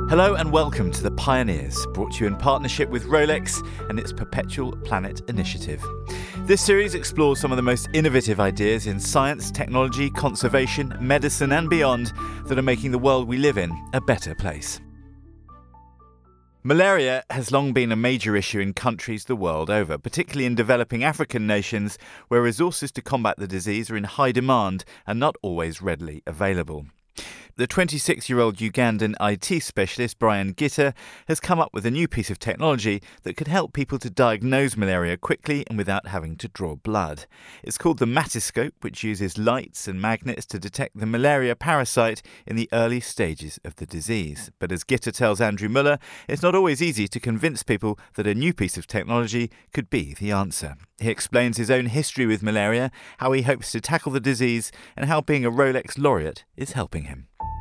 Hello and welcome to The Pioneers, brought to you in partnership with Rolex and its Perpetual Planet initiative. This series explores some of the most innovative ideas in science, technology, conservation, medicine and beyond that are making the world we live in a better place. Malaria has long been a major issue in countries the world over, particularly in developing African nations where resources to combat the disease are in high demand and not always readily available. The 26-year-old Ugandan IT specialist Brian Gitta has come up with a new piece of technology that could help people to diagnose malaria quickly and without having to draw blood. It's called the Matiscope, which uses lights and magnets to detect the malaria parasite in the early stages of the disease. But as Gitta tells Andrew Muller, it's not always easy to convince people that a new piece of technology could be the answer. He explains his own history with malaria, how he hopes to tackle the disease, and how being a Rolex laureate is helping him.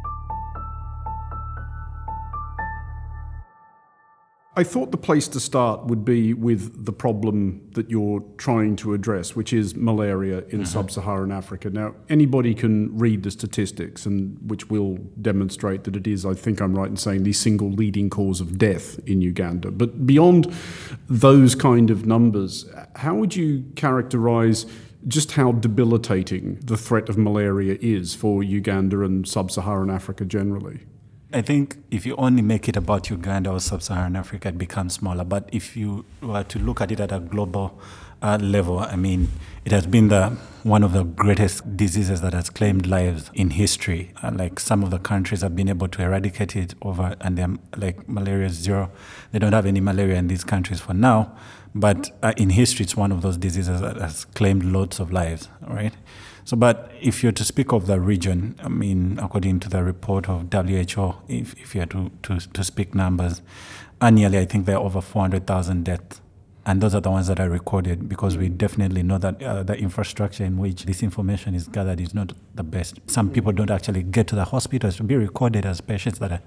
I thought the place to start would be with the problem that you're trying to address, which is malaria in sub-Saharan Africa. Now, anybody can read the statistics, and which will demonstrate that it is, I think I'm right in saying, the single leading cause of death in Uganda. But beyond those kind of numbers, how would you characterise just how debilitating the threat of malaria is for Uganda and sub-Saharan Africa generally? I think if you only make it about Uganda or sub-Saharan Africa, it becomes smaller. But if you were to look at it at a global level, I mean, it has been one of the greatest diseases that has claimed lives in history. Like some of the countries have been able to eradicate it and they're like malaria is zero. They don't have any malaria in these countries for now. But in history, it's one of those diseases that has claimed lots of lives, right? So, but if you're to speak of the region, I mean, according to the report of WHO, if you're to speak numbers, annually, I think there are over 400,000 deaths. And those are the ones that are recorded, because we definitely know that the infrastructure in which this information is gathered is not the best. Some people don't actually get to the hospitals to be recorded as patients that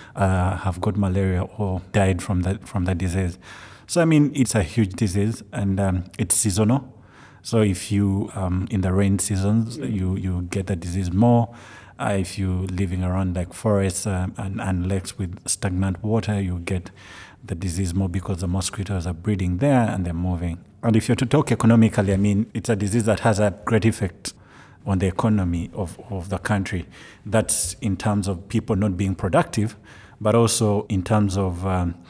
have got malaria or died from the disease. So, I mean, it's a huge disease, and it's seasonal. So if you, in the rain seasons, you get the disease more. If you're living around like forests and lakes with stagnant water, you get the disease more because the mosquitoes are breeding there and they're moving. And if you're to talk economically, I mean, it's a disease that has a great effect on the economy of the country. That's in terms of people not being productive, but also in terms of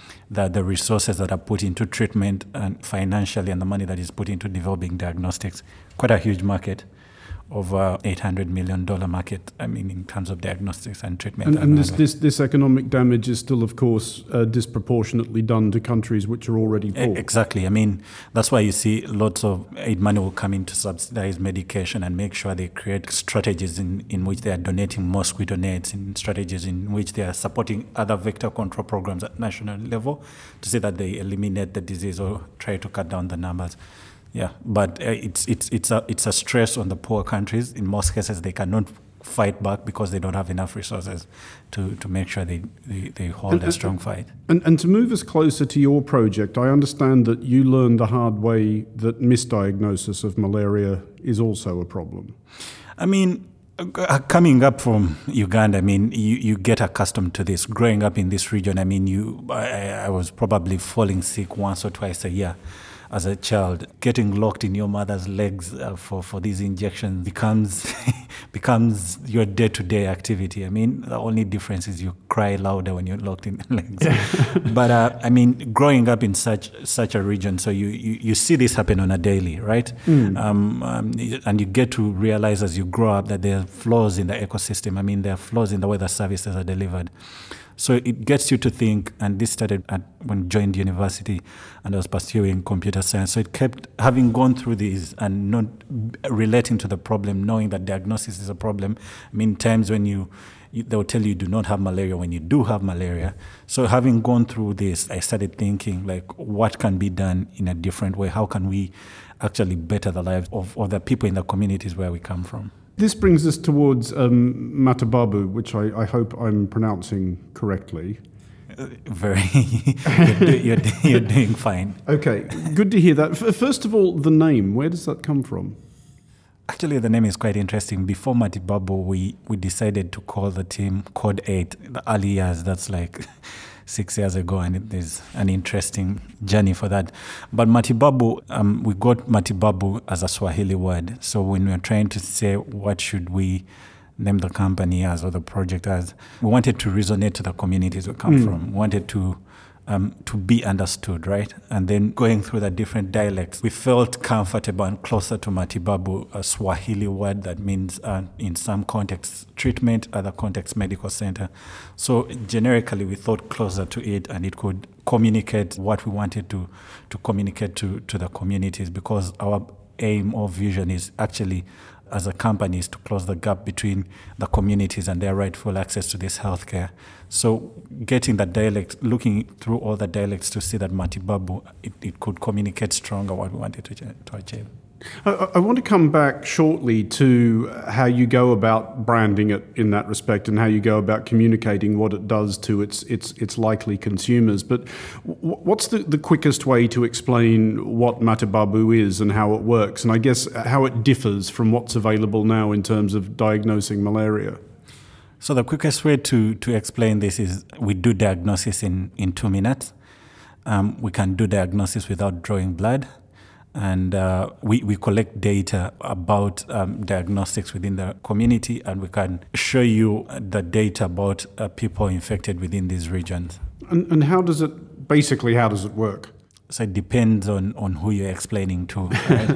the resources that are put into treatment and financially, and the money that is put into developing diagnostics. Quite a huge market, over $800 million market, I mean, in terms of diagnostics and treatment. And this economic damage is still, of course, disproportionately done to countries which are already poor. Exactly. I mean, that's why you see lots of aid money will come in to subsidize medication and make sure they create strategies in which they are donating mosquito nets, in strategies in which they are supporting other vector control programs at national level to see that they eliminate the disease or try to cut down the numbers. Yeah, but it's a stress on the poor countries. In most cases, they cannot fight back because they don't have enough resources to make sure they hold a strong fight. And to move us closer to your project, I understand that you learned the hard way that misdiagnosis of malaria is also a problem. I mean, coming up from Uganda, I mean, you get accustomed to this. Growing up in this region, I mean, I was probably falling sick once or twice a year. As a child, getting locked in your mother's legs for these injections becomes your day-to-day activity. I mean, the only difference is you cry louder when you're locked in the legs. But I mean, growing up in such a region, so you see this happen on a daily, right? And you get to realize as you grow up that there are flaws in the ecosystem. I mean, there are flaws in the way the services are delivered. So it gets you to think, and this started when I joined university and I was pursuing computer science. So it kept, having gone through these and not relating to the problem, knowing that diagnosis is a problem. I mean, times when they will tell you do not have malaria when you do have malaria. So having gone through this, I started thinking, like, what can be done in a different way? How can we actually better the lives of the people in the communities where we come from? This brings us towards Matibabu, which I hope I'm pronouncing correctly. You're doing fine. Okay, good to hear that. First of all, the name, where does that come from? Actually, the name is quite interesting. Before Matibabu, we decided to call the team Code 8. The early years, that's like 6 years ago, and it is an interesting journey for that. But matibabu, we got matibabu as a Swahili word. So when we were trying to say what should we name the company as or the project as, we wanted to resonate to the communities we come from. We wanted to be understood, right? And then going through the different dialects, we felt comfortable and closer to matibabu, a Swahili word that means, in some contexts, treatment, other contexts, medical center. So generically, we thought closer to it, and it could communicate what we wanted to communicate to the communities, because our aim or vision is actually, as a company, is to close the gap between the communities and their rightful access to this healthcare. So getting the dialect, looking through all the dialects to see that matibabu, it could communicate stronger what we wanted to achieve. I want to come back shortly to how you go about branding it in that respect, and how you go about communicating what it does to its likely consumers. But what's the quickest way to explain what matibabu is and how it works, and I guess how it differs from what's available now in terms of diagnosing malaria? So the quickest way to explain this is we do diagnosis in 2 minutes. We can do diagnosis without drawing blood. And we collect data about diagnostics within the community, and we can show you the data about people infected within these regions. And how does it work? So it depends on who you're explaining to, right?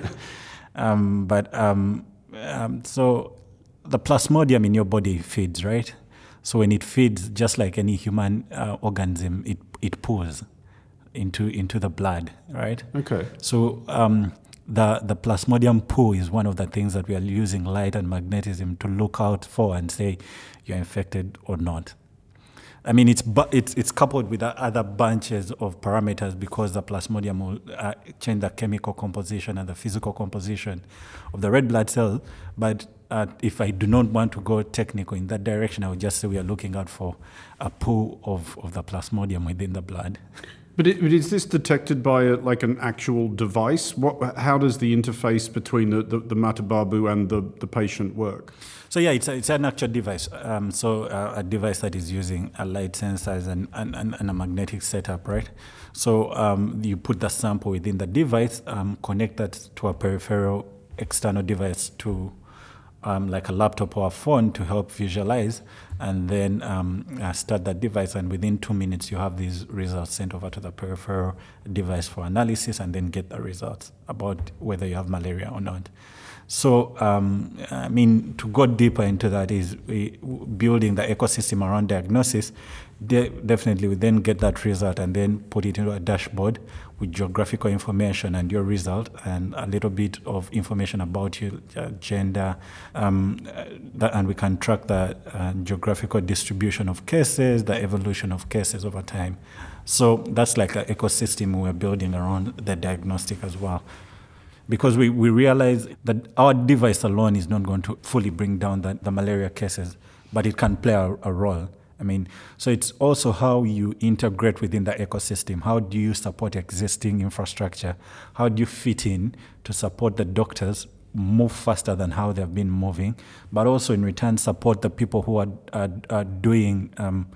So the plasmodium in your body feeds, right? So when it feeds, just like any human organism, it pours into the blood, right? Okay. So the plasmodium poo is one of the things that we are using light and magnetism to look out for and say you're infected or not. I mean, it's coupled with other bunches of parameters, because the plasmodium will change the chemical composition and the physical composition of the red blood cell. But if I do not want to go technical in that direction, I would just say we are looking out for a poo of the plasmodium within the blood. But is this detected by an actual device? How does the interface between the matibabu and the patient work? So yeah, it's an actual device. A device that is using a light sensors and a magnetic setup, right? So you put the sample within the device, connect that to a peripheral external device to like a laptop or a phone to help visualize, and then start that device, and within 2 minutes you have these results sent over to the peripheral device for analysis, and then get the results about whether you have malaria or not. So, to go deeper into that is building the ecosystem around diagnosis. Definitely, we then get that result and then put it into a dashboard with geographical information and your result, and a little bit of information about your gender, and we can track the geographical distribution of cases, the evolution of cases over time. So that's like an ecosystem we're building around the diagnostic as well. Because we realize that our device alone is not going to fully bring down the malaria cases, but it can play a role. So it's also how you integrate within the ecosystem. How do you support existing infrastructure? How do you fit in to support the doctors move faster than how they've been moving, but also in return support the people who are doing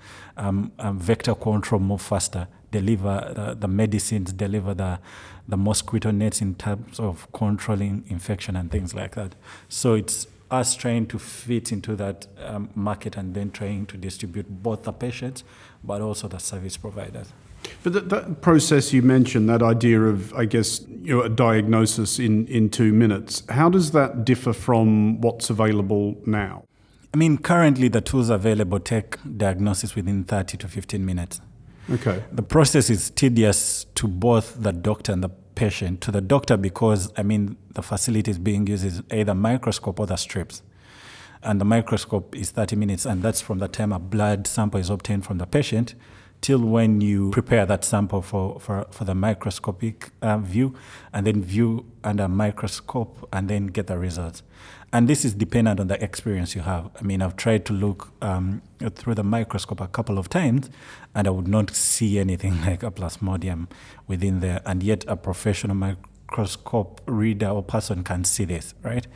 vector control move faster, deliver the medicines, deliver the mosquito nets in terms of controlling infection and things like that. So it's us trying to fit into that market, and then trying to distribute both the patients but also the service providers. But that process you mentioned, that idea of, I guess, a diagnosis in 2 minutes, how does that differ from what's available now? Currently the tools available take diagnosis within 30 to 15 minutes. Okay. The process is tedious to both the doctor and the patient. To the doctor, because the facilities being used is either microscope or the strips, and the microscope is 30 minutes, and that's from the time a blood sample is obtained from the patient till when you prepare that sample for the microscopic view, and then view under a microscope and then get the results. And this is dependent on the experience you have. I've tried to look through the microscope a couple of times, and I would not see anything like a plasmodium within there, and yet a professional microscope reader or person can see this, right?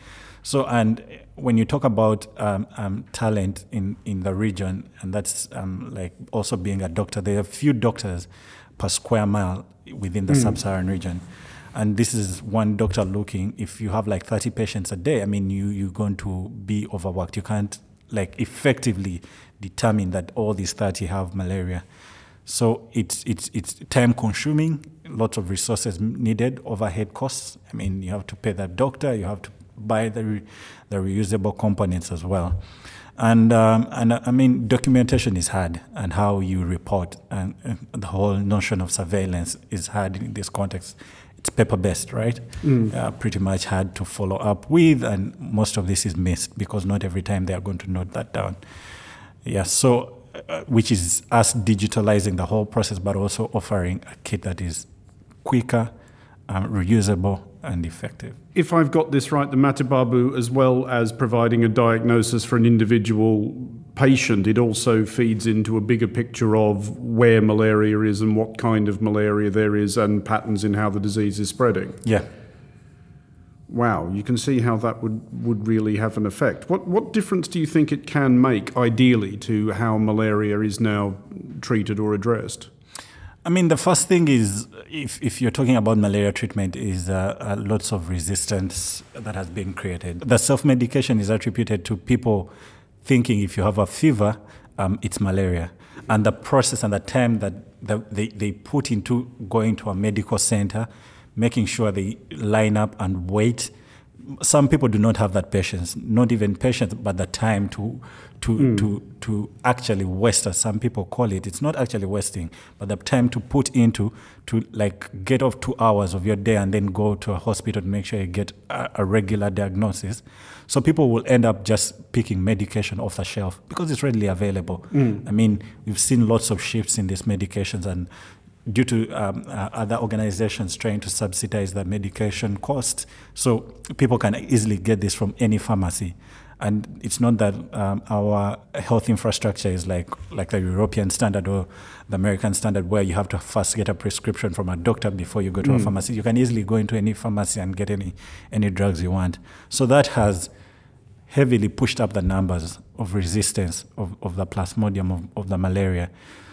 So, and when you talk about talent in the region, and that's like also being a doctor, there are few doctors per square mile within the sub-Saharan region. And this is one doctor looking, if you have like 30 patients a day, I mean, you're going to be overworked. You can't like effectively determine that all these 30 have malaria. So it's time consuming, lots of resources needed, overhead costs. I mean, you have to pay that doctor, you have to buy the reusable components as well. And I mean, documentation is hard, and how you report, and the whole notion of surveillance is hard in this context. It's paper-based, right? Pretty much hard to follow up with, and most of this is missed because not every time they are going to note that down. Yeah, so which is us digitalizing the whole process, but also offering a kit that is quicker, reusable, and effective. If I've got this right, the Matibabu, as well as providing a diagnosis for an individual patient, it also feeds into a bigger picture of where malaria is and what kind of malaria there is and patterns in how the disease is spreading. Yeah. Wow, you can see how that would really have an effect. What difference do you think it can make, ideally, to how malaria is now treated or addressed? I mean, the first thing is, if you're talking about malaria treatment, is lots of resistance that has been created. The self-medication is attributed to people thinking if you have a fever, it's malaria. And the process and the time that they put into going to a medical center, making sure they line up and wait. Some people do not have that patience, not even patience, but the time to actually waste, as some people call it. It's not actually wasting, but the time to put into to like get off 2 hours of your day and then go to a hospital to make sure you get a regular diagnosis. So people will end up just picking medication off the shelf because it's readily available. I mean, we've seen lots of shifts in these medications, and due to other organizations trying to subsidize the medication cost, so people can easily get this from any pharmacy. And it's not that our health infrastructure is like the European standard or the American standard, where you have to first get a prescription from a doctor before you go to a pharmacy. You can easily go into any pharmacy and get any drugs you want. So that has heavily pushed up the numbers of resistance of the Plasmodium, of the malaria.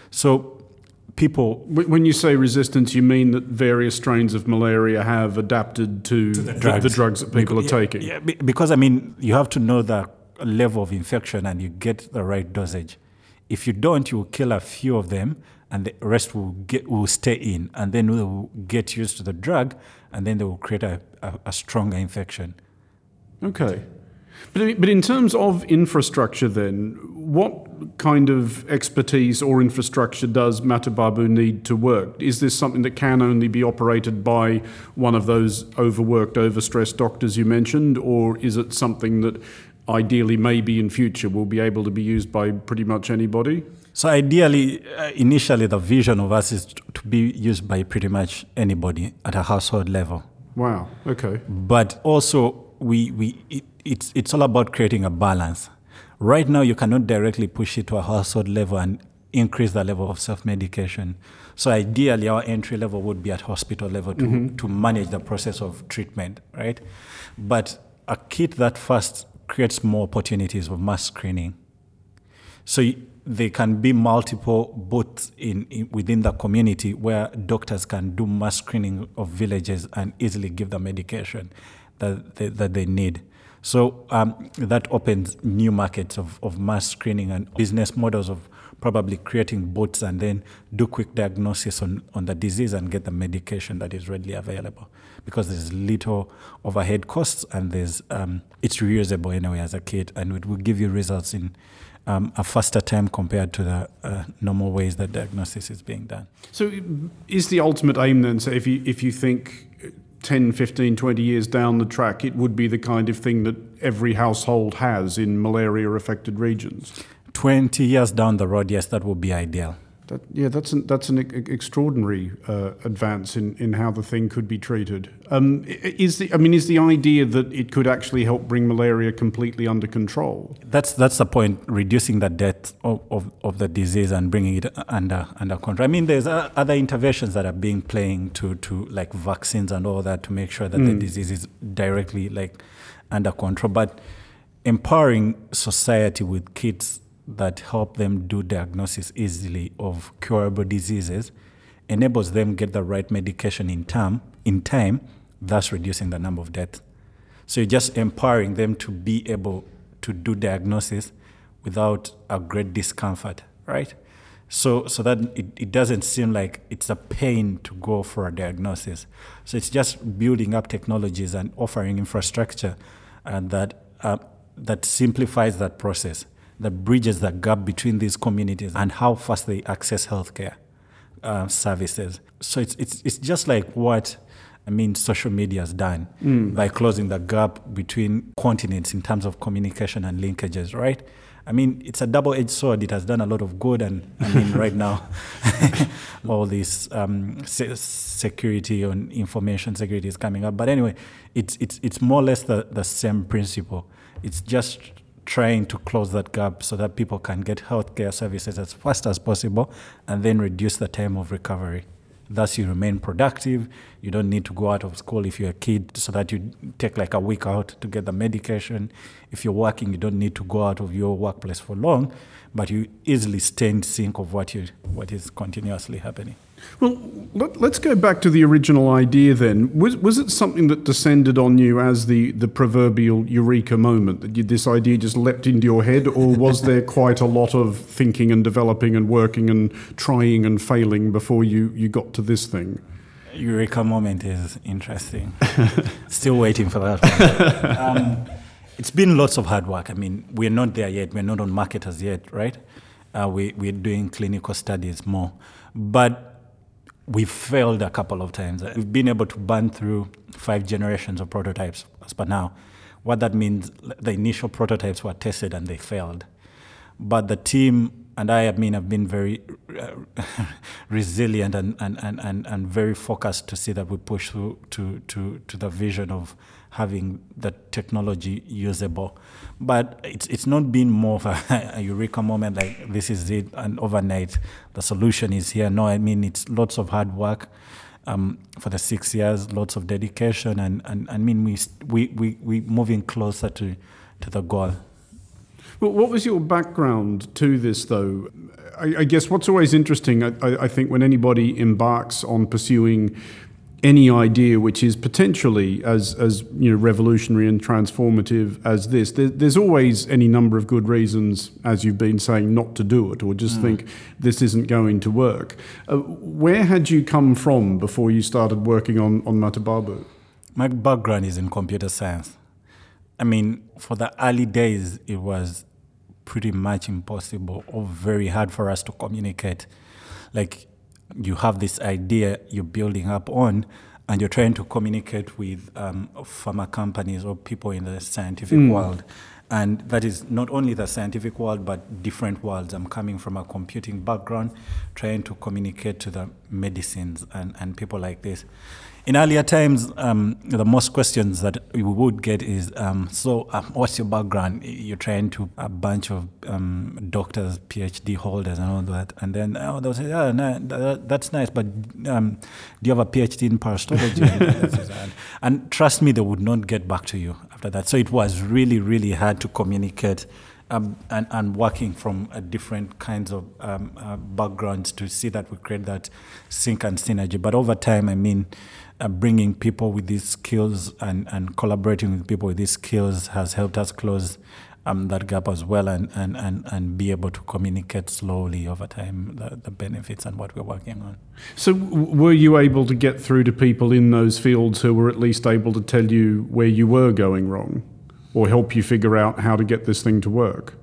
So people... When you say resistance, you mean that various strains of malaria have adapted to the drugs that people are taking? Yeah, because, I mean, you have to know the level of infection and you get the right dosage. If you don't, you will kill a few of them and the rest will stay in, and then they will get used to the drug, and then they will create a stronger infection. Okay. But in terms of infrastructure then, what kind of expertise or infrastructure does Matibabu need to work? Is this something that can only be operated by one of those overworked, overstressed doctors you mentioned, or is it something that ideally maybe in future will be able to be used by pretty much anybody? So ideally, initially the vision of us is to be used by pretty much anybody at a household level. Wow, okay. But also it's all about creating a balance. Right now, you cannot directly push it to a household level and increase the level of self-medication. So ideally, our entry level would be at hospital level to manage the process of treatment, right? But a kit that first creates more opportunities of mass screening. So there can be multiple booths within the community where doctors can do mass screening of villages and easily give the medication that they need. So that opens new markets of mass screening and business models of probably creating booths and then do quick diagnosis on the disease and get the medication that is readily available, because there's little overhead costs and there's it's reusable anyway as a kit, and it will give you results in a faster time compared to the normal ways that diagnosis is being done. So is the ultimate aim then, so if you think 10, 15, 20 years down the track, it would be the kind of thing that every household has in malaria-affected regions? 20 years down the road, yes, that would be ideal. That's an extraordinary advance in how the thing could be treated. Is the idea that it could actually help bring malaria completely under control? That's the point, reducing the death of the disease and bringing it under control. I mean, there's other interventions that are being playing to like vaccines and all that to make sure that the disease is directly under control. But empowering society with kits that help them do diagnosis easily of curable diseases enables them get the right medication in time, thus reducing the number of deaths. So you're just empowering them to be able to do diagnosis without a great discomfort, right? So that it doesn't seem like it's a pain to go for a diagnosis. So it's just building up technologies and offering infrastructure that simplifies that process, that bridges the gap between these communities and how fast they access healthcare services. So it's just like what social media has done by closing the gap between continents in terms of communication and linkages, right? It's a double-edged sword. It has done a lot of good, and right now, all this security and information security is coming up. But anyway, it's more or less the same principle. It's just trying to close that gap so that people can get healthcare services as fast as possible, and then reduce the time of recovery. Thus, you remain productive. You don't need to go out of school if you're a kid, so that you take like a week out to get the medication. If you're working, you don't need to go out of your workplace for long, but you easily stay in sync of what is continuously happening. Well, let's go back to the original idea then. Was it something that descended on you as the proverbial eureka moment, that this idea just leapt into your head, or was there quite a lot of thinking and developing and working and trying and failing before you got to this thing? Eureka moment is interesting. Still waiting for that one. It's been lots of hard work. We're not there yet. We're not on market as yet, right? We're doing clinical studies more. But we've failed a couple of times. We've been able to burn through 5 generations of prototypes as per now. What that means, the initial prototypes were tested and they failed. But the team and I have been very resilient and very focused to see that we push through to the vision of having the technology usable. But it's not been more of a eureka moment, like this is it and overnight the solution is here. No, it's lots of hard work for the 6 years, lots of dedication, and we moving closer to the goal. Well, what was your background to this, though? I guess what's always interesting, I think, when anybody embarks on pursuing any idea which is potentially as revolutionary and transformative as this, there's always any number of good reasons, as you've been saying, not to do it, or just think this isn't going to work. Where had you come from before you started working on Matibabu? My background is in computer science. For the early days, it was pretty much impossible or very hard for us to communicate. Like, you have this idea you're building up on, and you're trying to communicate with pharma companies or people in the scientific world. And that is not only the scientific world, but different worlds. I'm coming from a computing background, trying to communicate to the medicines and people like this. In earlier times, the most questions that we would get is, what's your background? You're trying to a bunch of doctors, PhD holders and all that. And then they'll say, that's nice, but do you have a PhD in parasitology? And trust me, they would not get back to you after that. So it was really, really hard to communicate and working from different kinds of backgrounds to see that we create that sync and synergy. But over time, bringing people with these skills and collaborating with people with these skills has helped us close that gap as well, and be able to communicate slowly over time the benefits and what we're working on. So were you able to get through to people in those fields who were at least able to tell you where you were going wrong, or help you figure out how to get this thing to work?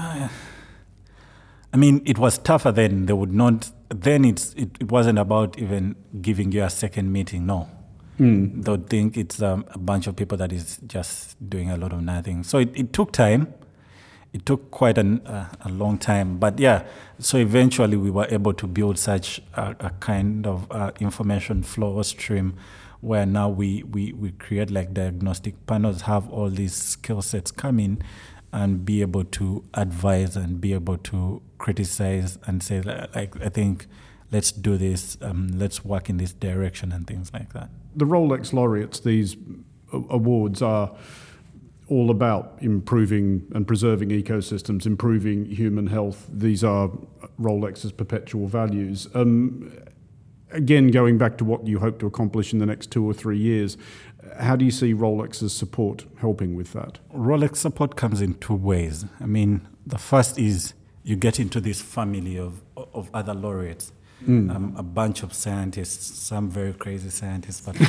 It was tougher then. They would not. Then it wasn't about even giving you a second meeting. No, they'll think it's a bunch of people that is just doing a lot of nothing. So it took time. It took quite a long time. But yeah, so eventually we were able to build such a kind of information flow stream, where now we create like diagnostic panels, have all these skill sets come in and be able to advise and be able to criticize and say, like, I think let's do this, let's work in this direction and things like that. The Rolex laureates, these awards, are all about improving and preserving ecosystems, improving human health. These are Rolex's perpetual values. Again, going back to what you hope to accomplish in the next 2 or 3 years, how do you see Rolex's support helping with that? Rolex support comes in 2 ways. I mean, the first is you get into this family of other laureates, a bunch of scientists, some very crazy scientists, but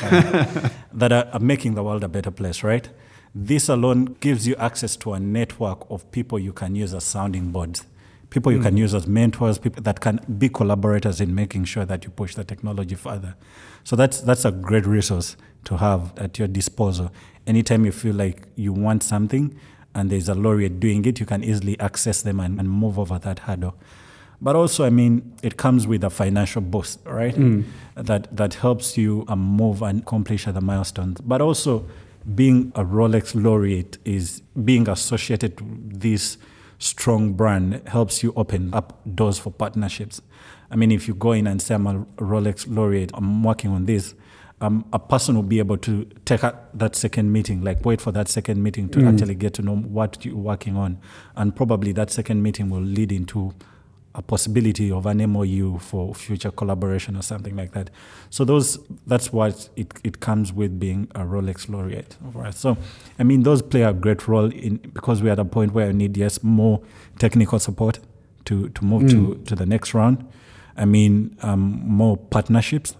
that are making the world a better place, right? This alone gives you access to a network of people you can use as sounding boards, people you can use as mentors, people that can be collaborators in making sure that you push the technology further. So that's a great resource to have at your disposal. Anytime you feel like you want something and there's a laureate doing it, you can easily access them and move over that hurdle. But also, I mean, it comes with a financial boost, right? That helps you move and accomplish other milestones. But also, being a Rolex laureate is being associated with this strong brand helps you open up doors for partnerships. I mean, if you go in and say, I'm a Rolex laureate, I'm working on this, a person will be able to take that second meeting, like wait for that second meeting to actually get to know what you're working on. And probably that second meeting will lead into a possibility of an MOU for future collaboration or something like that. So that's what it comes with being a Rolex laureate. Right? So, I mean, those play a great role because we're at a point where I need, more technical support to move to the next round. I mean, more partnerships.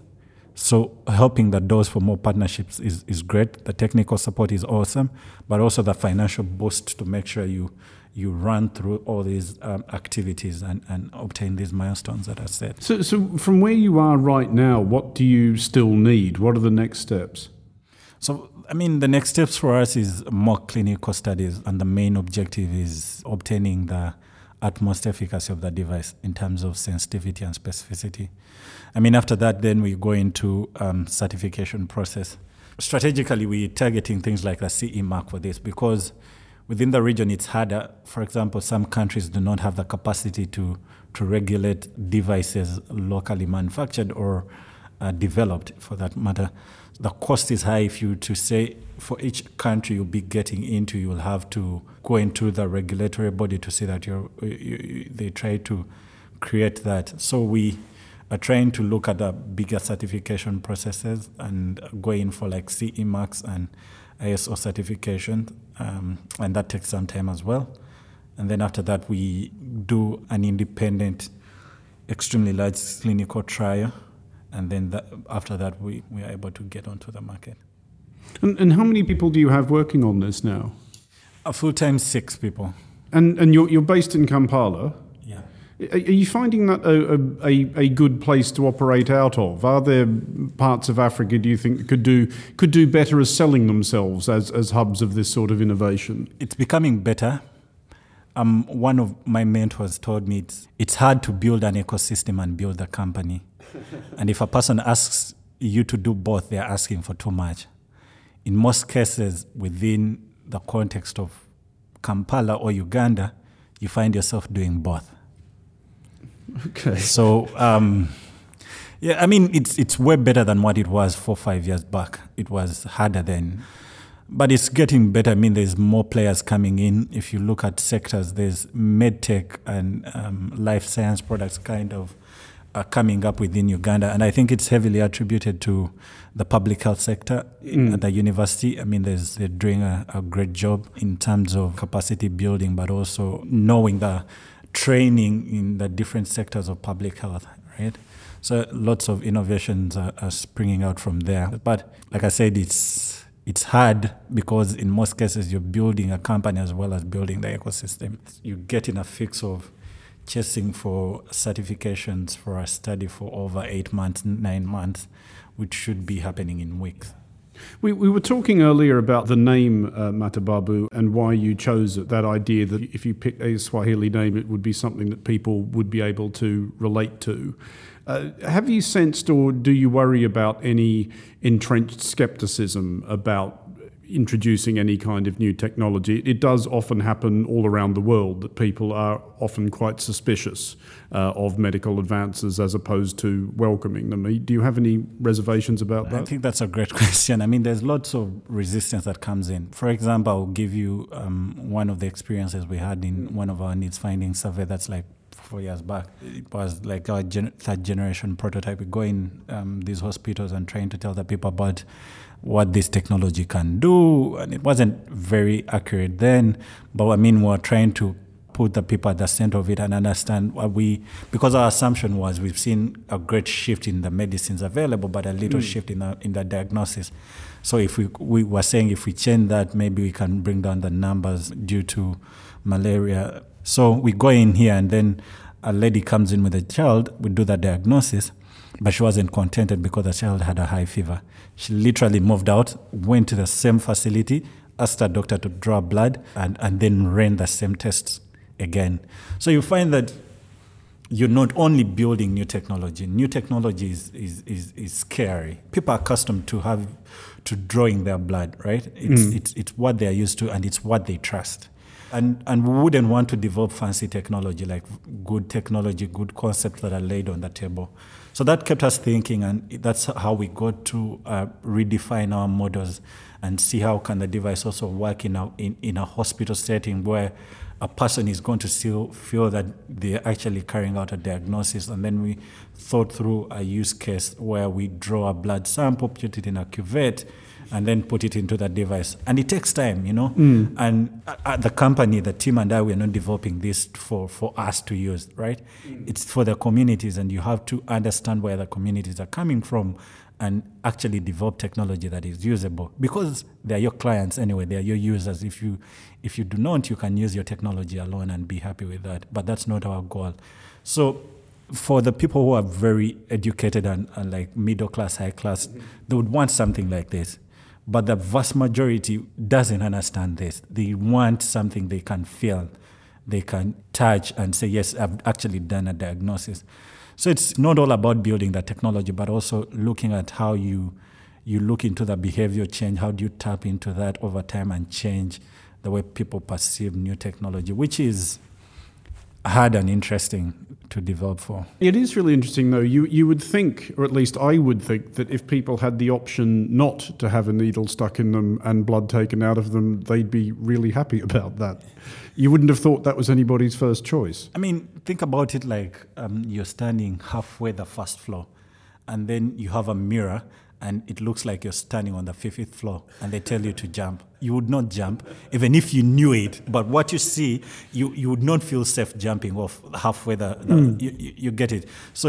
So helping the doors for more partnerships is great. The technical support is awesome, but also the financial boost to make sure you run through all these activities and obtain these milestones that I said. So from where you are right now, what do you still need? What are the next steps? So, I mean, the next steps for us is more clinical studies, and the main objective is obtaining the utmost efficacy of the device in terms of sensitivity and specificity. I mean, after that, then we go into certification process. Strategically, we're targeting things like the CE mark for this because within the region, it's harder. For example, some countries do not have the capacity to regulate devices locally manufactured or developed, for that matter. The cost is high. If you to say for each country you'll be getting into, you'll have to go into the regulatory body to see that they try to create that. So we are trying to look at the bigger certification processes and go in for like CE marks and ISO certification, and that takes some time as well. And then after that, we do an independent, extremely large clinical trial, and then after that, we are able to get onto the market. And how many people do you have working on this now? A full-time 6 people. And you're based in Kampala? Yeah. Are you finding that a good place to operate out of? Are there parts of Africa, do you think, could do better as selling themselves as hubs of this sort of innovation? It's becoming better. One of my mentors told me it's hard to build an ecosystem and build a company. And if a person asks you to do both, they're asking for too much. In most cases, within the context of Kampala or Uganda, you find yourself doing both. Okay. So, I mean, it's way better than what it was 4 or 5 years back. It was harder then. But it's getting better. I mean, there's more players coming in. If you look at sectors, there's medtech and life science products kind of coming up within Uganda. And I think it's heavily attributed to the public health sector at the university. I mean, they're doing a great job in terms of capacity building, but also knowing the training in the different sectors of public health, right? So lots of innovations are springing out from there. But like I said, it's hard because in most cases you're building a company as well as building the ecosystem. You get in a fix of chasing for certifications for a study for over 8 months, 9 months, which should be happening in weeks. We were talking earlier about the name Matibabu and why you chose it, that idea that if you pick a Swahili name, it would be something that people would be able to relate to. Have you sensed or do you worry about any entrenched skepticism about introducing any kind of new technology. It does often happen all around the world that people are often quite suspicious of medical advances as opposed to welcoming them. Do you have any reservations about that? I think that's a great question. I mean, there's lots of resistance that comes in. For example, I'll give you one of the experiences we had in one of our needs finding survey that's like 4 years back. It was like our third generation prototype. We go in these hospitals and trying to tell the people about what this technology can do, and it wasn't very accurate then, but I mean, we're trying to put the people at the center of it and understand what because our assumption was we've seen a great shift in the medicines available, but a little shift in the diagnosis. So if we were saying if we change that, maybe we can bring down the numbers due to malaria. So we go in here and then a lady comes in with a child, we do the diagnosis, but she wasn't contented because the child had a high fever. She literally moved out, went to the same facility, asked her doctor to draw blood, and then ran the same tests again. So you find that you're not only building new technology. New technology is scary. People are accustomed to drawing their blood, right? It's what they're used to and it's what they trust. And we wouldn't want to develop fancy technology, like good technology, good concepts that are laid on the table. So that kept us thinking, and that's how we got to redefine our models and see how can the device also work in a hospital setting where a person is going to still feel that they're actually carrying out a diagnosis. And then we thought through a use case where we draw a blood sample, put it in a cuvette, and then put it into the device. And it takes time, you know? And at the company, the team and I, we're not developing this for us to use, right? It's for the communities, and you have to understand where the communities are coming from and actually develop technology that is usable. Because they're your clients anyway, they're your users. If you do not, you can use your technology alone and be happy with that. But that's not our goal. So for the people who are very educated and like middle class, high class, they would want something like this. But the vast majority doesn't understand this. They want something they can feel, they can touch and say, yes, I've actually done a diagnosis. So it's not all about building the technology, but also looking at how you look into the behavior change, how do you tap into that over time and change the way people perceive new technology, which is hard and interesting to develop for. It is really interesting, though. You would think, or at least I would think, that if people had the option not to have a needle stuck in them and blood taken out of them, they'd be really happy about that. You wouldn't have thought that was anybody's first choice. I mean, think about it like you're standing halfway the first floor, and then you have a mirror, and it looks like you're standing on the 50th floor, and they tell you to jump. You would not jump, even if you knew it. But what you see, you would not feel safe jumping off halfway. You get it. So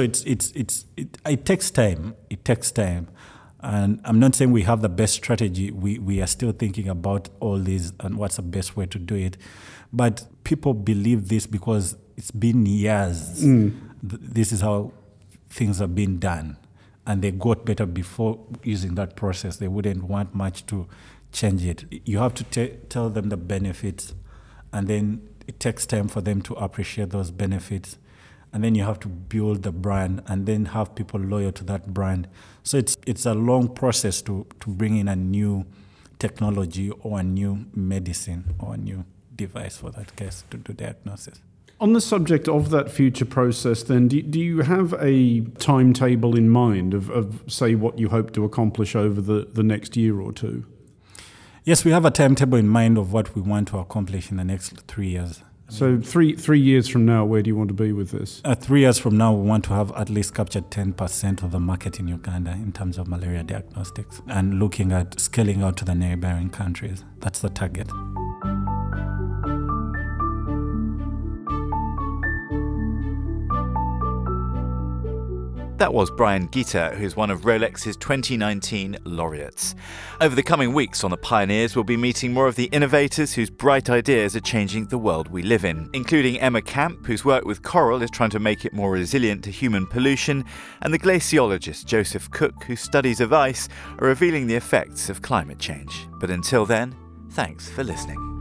it takes time. It takes time, and I'm not saying we have the best strategy. We are still thinking about all these and what's the best way to do it. But people believe this because it's been years. This is how things are being done. And they got better before using that process. They wouldn't want much to change it. You have to tell them the benefits, and then it takes time for them to appreciate those benefits. And then you have to build the brand and then have people loyal to that brand. So it's a long process to bring in a new technology or a new medicine or a new device for that case to do diagnosis. On the subject of that future process, then, do you have a timetable in mind of say, what you hope to accomplish over the next year or two? Yes, we have a timetable in mind of what we want to accomplish in the next 3 years. So three years from now, where do you want to be with this? 3 years from now, we want to have at least captured 10% of the market in Uganda in terms of malaria diagnostics and looking at scaling out to the neighboring countries. That's the target. That was Brian Gita, who's one of Rolex's 2019 laureates. Over the coming weeks on The Pioneers, we'll be meeting more of the innovators whose bright ideas are changing the world we live in, including Emma Camp, whose work with coral is trying to make it more resilient to human pollution, and the glaciologist Joseph Cook, whose studies of ice are revealing the effects of climate change. But until then, thanks for listening.